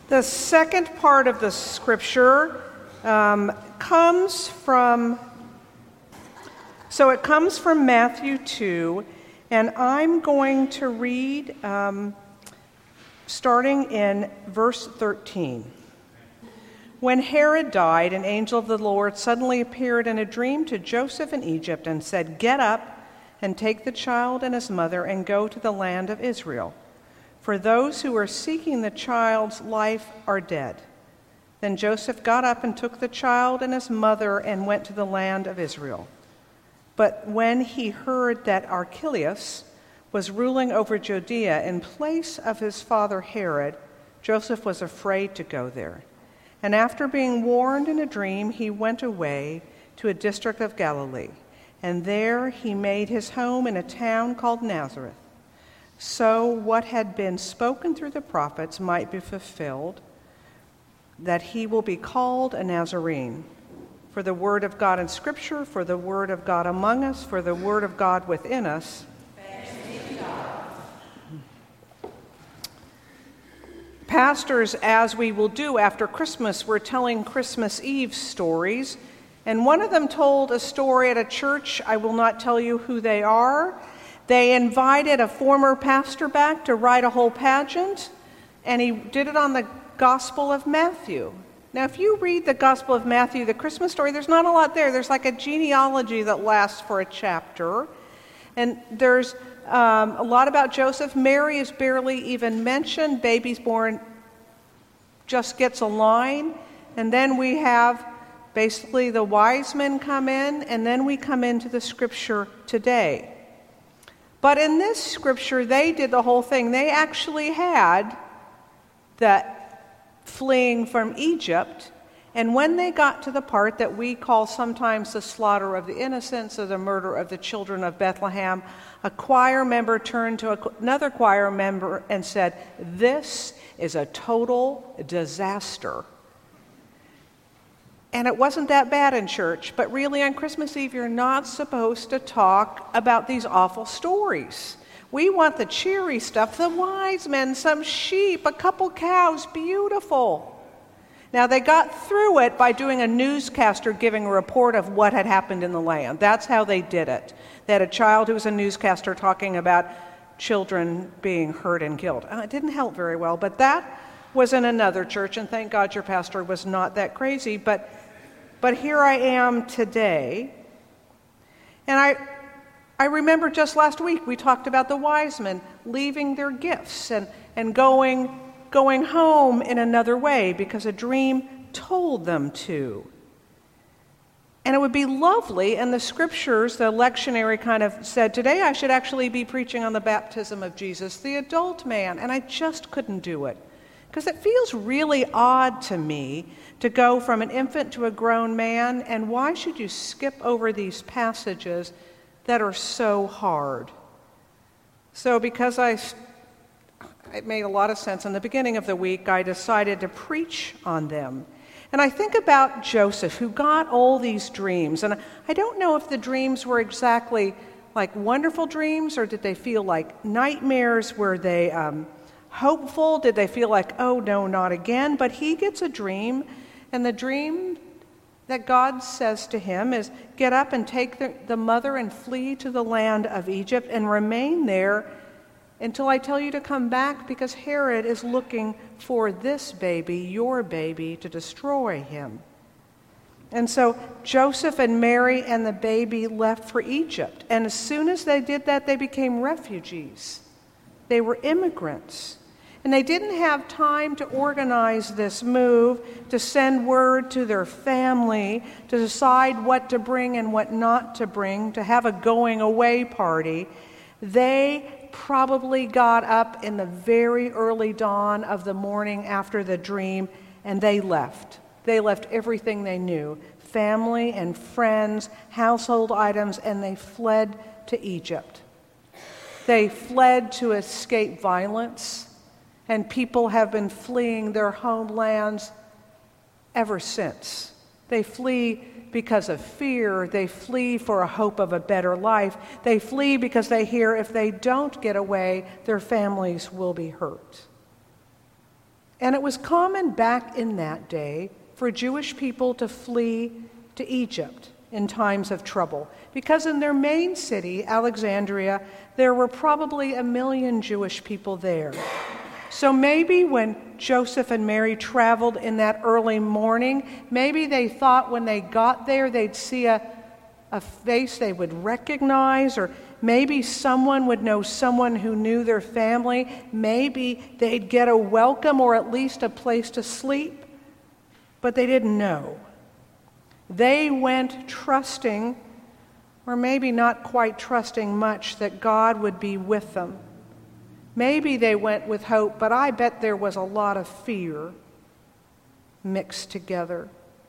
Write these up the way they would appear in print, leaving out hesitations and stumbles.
The second part of the scripture comes from Matthew 2, and I'm going to read starting in verse 13. When Herod died, an angel of the Lord suddenly appeared in a dream to Joseph in Egypt and said, "Get up and take the child and his mother and go to the land of Israel. For those who are seeking the child's life are dead." Then Joseph got up and took the child and his mother and went to the land of Israel. But when he heard that Archelaus was ruling over Judea in place of his father Herod, Joseph was afraid to go there. And after being warned in a dream, he went away to a district of Galilee. And there he made his home in a town called Nazareth. So what had been spoken through the prophets might be fulfilled, that he will be called a Nazarene. For the word of God in Scripture, for the word of God among us, for the word of God within us. Thanks be to God. Pastors, as we will do after Christmas, we're telling Christmas Eve stories. And one of them told a story at a church. I will not tell you who they are. They invited a former pastor back to write a whole pageant, and he did it on the Gospel of Matthew. Now, if you read the Gospel of Matthew, the Christmas story, there's not a lot there. There's like a genealogy that lasts for a chapter, and there's a lot about Joseph. Mary is barely even mentioned. Baby's born, just gets a line, and then we have basically the wise men come in, and then we come into the scripture today. But in this scripture, they did the whole thing. They actually had that fleeing from Egypt, and when they got to the part that we call sometimes the slaughter of the innocents or the murder of the children of Bethlehem, a choir member turned to another choir member and said, "This is a total disaster." And it wasn't that bad in church, but really on Christmas Eve, you're not supposed to talk about these awful stories. We want the cheery stuff, the wise men, some sheep, a couple cows, beautiful. Now, they got through it by doing a newscaster giving a report of what had happened in the land. That's how they did it. They had a child who was a newscaster talking about children being hurt and killed. It didn't help very well, but that was in another church, and thank God your pastor was not that crazy. But here I am today, and I remember just last week we talked about the wise men leaving their gifts and going home in another way because a dream told them to. And it would be lovely, and the scriptures, the lectionary kind of said, today I should actually be preaching on the baptism of Jesus, the adult man, and I just couldn't do it. Because it feels really odd to me to go from an infant to a grown man, and why should you skip over these passages that are so hard? So because it made a lot of sense in the beginning of the week, I decided to preach on them. And I think about Joseph, who got all these dreams, and I don't know if the dreams were exactly like wonderful dreams, or did they feel like nightmares? Were they hopeful? Did they feel like, oh no, not again? But he gets a dream, and the dream that God says to him is, get up and take the mother and flee to the land of Egypt and remain there until I tell you to come back, because Herod is looking for this baby, your baby, to destroy him. And so Joseph and Mary and the baby left for Egypt. And as soon as they did that, they became refugees. They were immigrants. And they didn't have time to organize this move, to send word to their family, to decide what to bring and what not to bring, to have a going away party. They probably got up in the very early dawn of the morning after the dream, and they left. They left everything they knew, family and friends, household items, and they fled to Egypt. They fled to escape violence, and people have been fleeing their homelands ever since. They flee because of fear. They flee for a hope of a better life. They flee because they hear if they don't get away, their families will be hurt. And it was common back in that day for Jewish people to flee to Egypt in times of trouble, because in their main city, Alexandria, there were probably 1 million Jewish people there. So maybe when Joseph and Mary traveled in that early morning, maybe they thought when they got there they'd see a face they would recognize, or maybe someone would know someone who knew their family. Maybe they'd get a welcome or at least a place to sleep, but they didn't know. They went trusting, or maybe not quite trusting much, that God would be with them. Maybe they went with hope, but I bet there was a lot of fear mixed together.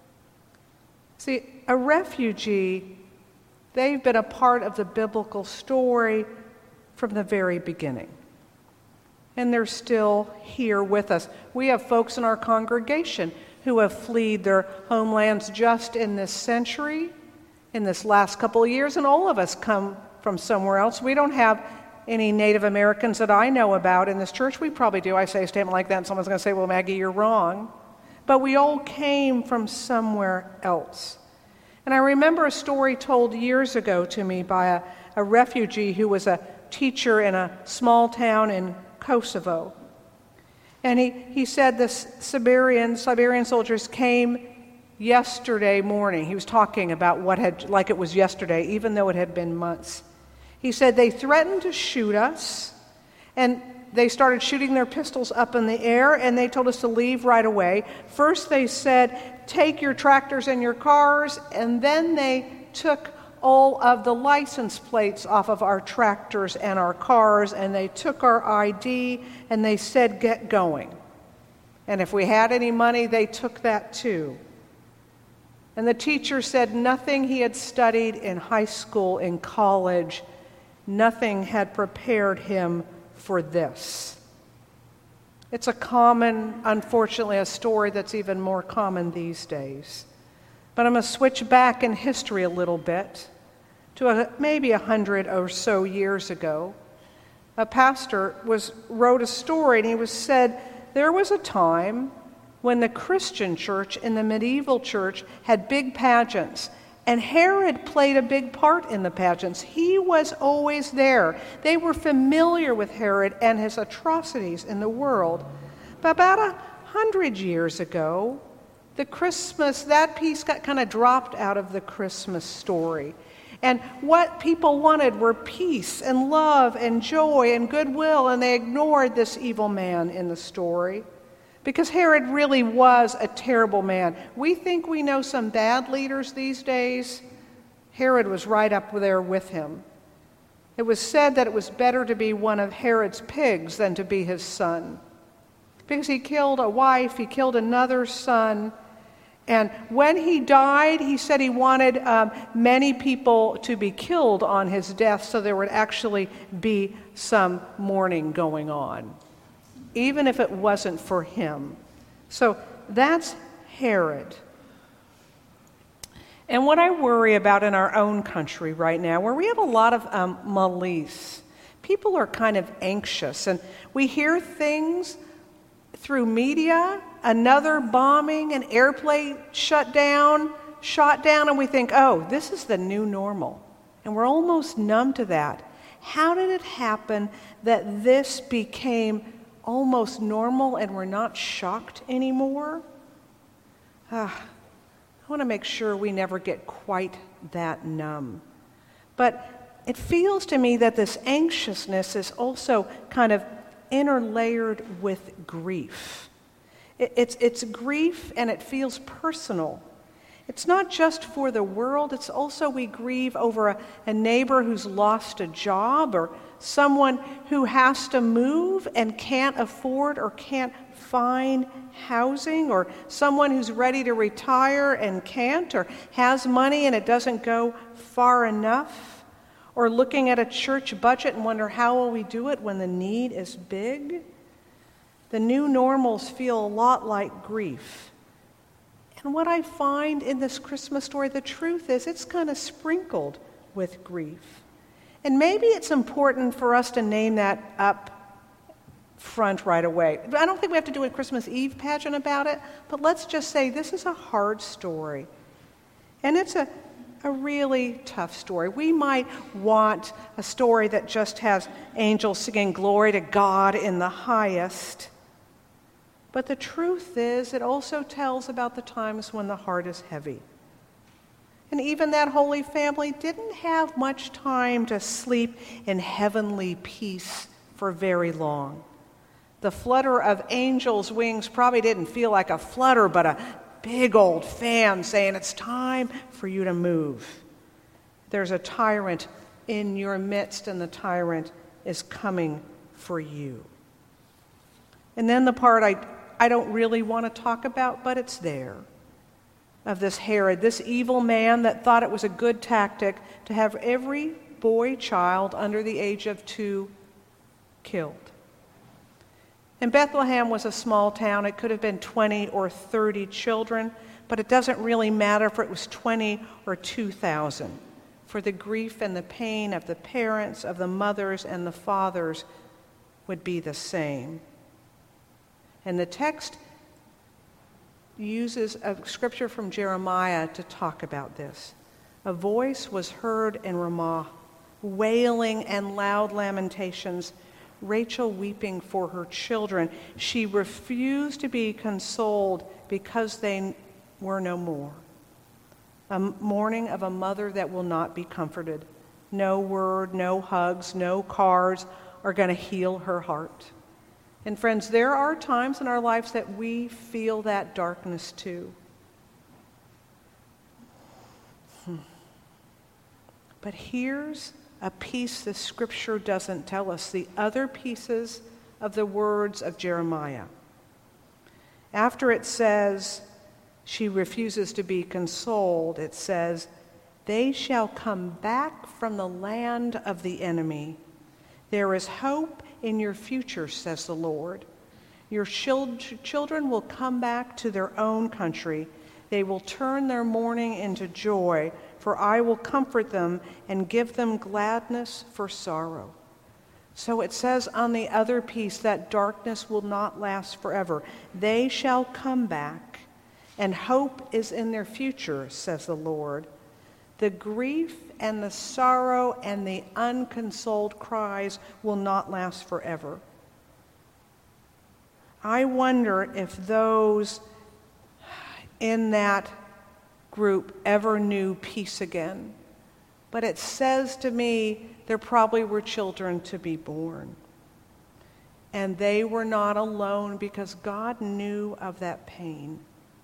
See, a refugee, they've been a part of the biblical story from the very beginning. And they're still here with us. We have folks in our congregation who have fled their homelands just in this century, in this last couple of years, and all of us come from somewhere else. We don't have any Native Americans that I know about in this church. We probably do. I say a statement like that, and someone's going to say, well, Maggie, you're wrong. But we all came from somewhere else. And I remember a story told years ago to me by a refugee who was a teacher in a small town in Kosovo. And he said the Siberian soldiers came yesterday morning. He was talking about like it was yesterday, even though it had been months. He said they threatened to shoot us, and they started shooting their pistols up in the air, and they told us to leave right away. First they said, take your tractors and your cars, and then they took all of the license plates off of our tractors and our cars, and they took our ID, and they said, get going. And if we had any money, they took that too. And the teacher said nothing he had studied in high school, in college, nothing had prepared him for this. It's a common, unfortunately, a story that's even more common these days. But I'm going to switch back in history a little bit to maybe 100 or so years ago. A pastor wrote a story, and he said there was a time when the Christian church and the medieval church had big pageants, and Herod played a big part in the pageants. He was always there. They were familiar with Herod and his atrocities in the world. But about 100 years ago, that piece got kind of dropped out of the Christmas story. And what people wanted were peace and love and joy and goodwill, and they ignored this evil man in the story. Because Herod really was a terrible man. We think we know some bad leaders these days. Herod was right up there with him. It was said that it was better to be one of Herod's pigs than to be his son. Because he killed a wife, he killed another son. And when he died, he said he wanted many people to be killed on his death so there would actually be some mourning going on, even if it wasn't for him. So that's Herod. And what I worry about in our own country right now, where we have a lot of malaise, people are kind of anxious, and we hear things through media, another bombing, an airplane shot down, and we think, oh, this is the new normal. And we're almost numb to that. How did it happen that this became almost normal and we're not shocked anymore? I want to make sure we never get quite that numb. But it feels to me that this anxiousness is also kind of interlayered with grief. It's grief, and it feels personal. It's not just for the world, it's also we grieve over a neighbor who's lost a job, or someone who has to move and can't afford or can't find housing, or someone who's ready to retire and can't, or has money and it doesn't go far enough, or looking at a church budget and wonder how will we do it when the need is big. The new normals feel a lot like grief. And what I find in this Christmas story, the truth is it's kind of sprinkled with grief. And maybe it's important for us to name that up front right away. I don't think we have to do a Christmas Eve pageant about it, but let's just say this is a hard story. And it's a really tough story. We might want a story that just has angels singing glory to God in the highest. But the truth is, it also tells about the times when the heart is heavy. And even that Holy Family didn't have much time to sleep in heavenly peace for very long. The flutter of angels' wings probably didn't feel like a flutter, but a big old fan saying, it's time for you to move. There's a tyrant in your midst, and the tyrant is coming for you. And then the part I don't really want to talk about, but it's there, of this Herod, this evil man that thought it was a good tactic to have every boy child under the age of 2 killed. And Bethlehem was a small town. It could have been 20 or 30 children, but it doesn't really matter if it was 20 or 2,000. For the grief and the pain of the parents, of the mothers and the fathers would be the same. And the text uses a scripture from Jeremiah to talk about this. A voice was heard in Ramah, wailing and loud lamentations, Rachel weeping for her children. She refused to be consoled because they were no more. A mourning of a mother that will not be comforted. No word, no hugs, no cards are going to heal her heart. And friends, there are times in our lives that we feel that darkness too. But here's a piece the scripture doesn't tell us, the other pieces of the words of Jeremiah. After it says, she refuses to be consoled, it says, they shall come back from the land of the enemy. There is hope in your future, says the Lord. Your children will come back to their own country. They will turn their mourning into joy, for I will comfort them and give them gladness for sorrow. So it says on the other piece that darkness will not last forever. They shall come back, and hope is in their future, says the Lord. The grief and the sorrow and the unconsoled cries will not last forever. I wonder if those in that group ever knew peace again. But it says to me there probably were children to be born. And they were not alone because God knew of that pain.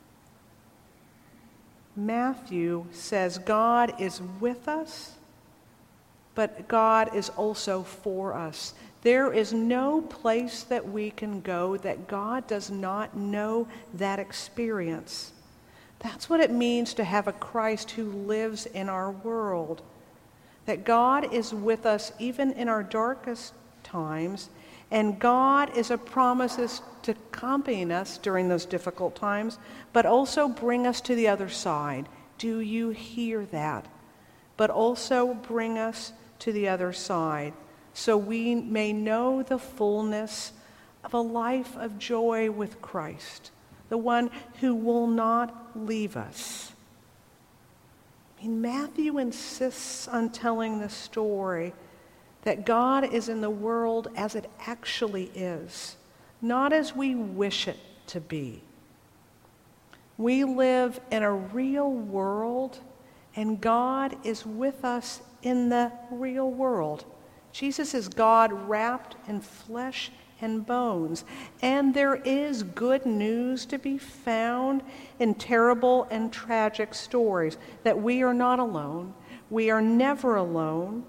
Matthew says God is with us, but God is also for us. There is no place that we can go that God does not know that experience. That's what it means to have a Christ who lives in our world. That God is with us even in our darkest times, and God is a promise to accompany us during those difficult times, but also bring us to the other side. Do you hear that? But also bring us to the other side, so we may know the fullness of a life of joy with Christ, the one who will not leave us. I mean, Matthew insists on telling the story that God is in the world as it actually is, not as we wish it to be. We live in a real world, and God is with us in the real world. Jesus is God wrapped in flesh and bones, and there is good news to be found in terrible and tragic stories, that we are not alone. We are never alone.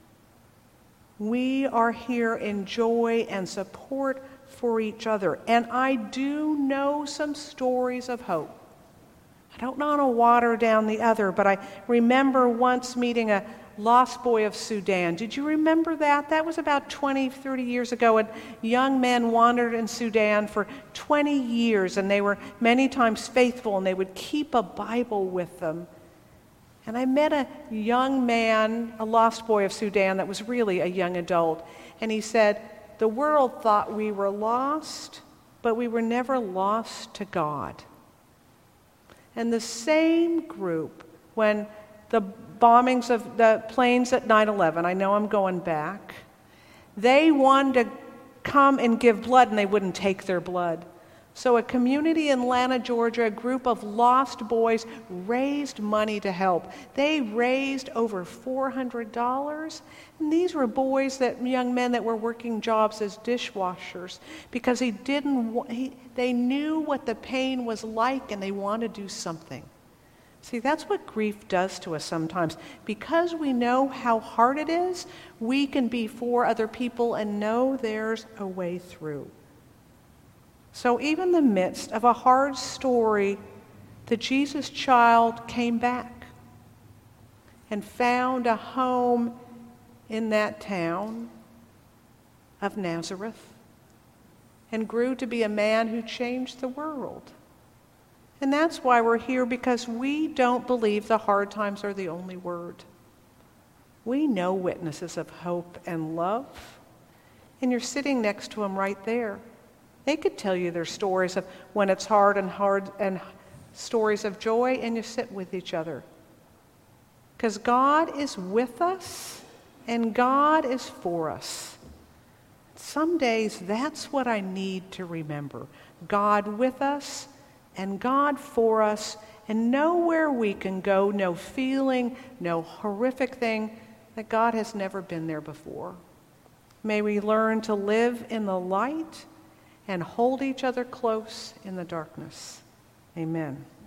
We are here in joy and support for each other. And I do know some stories of hope. I don't want to water down the other, but I remember once meeting a lost boy of Sudan. Did you remember that? That was about 20, 30 years ago. And young men wandered in Sudan for 20 years, and they were many times faithful, and they would keep a Bible with them. And I met a young man, a lost boy of Sudan, that was really a young adult. And he said, the world thought we were lost, but we were never lost to God. And the same group, when the bombings of the planes at 9/11, I know I'm going back, they wanted to come and give blood, and they wouldn't take their blood. So a community in Atlanta, Georgia, a group of lost boys raised money to help. They raised over $400. And these were boys, young men that were working jobs as dishwashers because they knew what the pain was like and they wanted to do something. See, that's what grief does to us sometimes. Because we know how hard it is, we can be for other people and know there's a way through. So even in the midst of a hard story, the Jesus child came back and found a home in that town of Nazareth and grew to be a man who changed the world. And that's why we're here, because we don't believe the hard times are the only word. We know witnesses of hope and love, and you're sitting next to them right there. They could tell you their stories of when it's hard and stories of joy, and you sit with each other. Because God is with us and God is for us. Some days that's what I need to remember. God with us and God for us, and nowhere we can go, no feeling, no horrific thing, that God has never been there before. May we learn to live in the light and hold each other close in the darkness. Amen.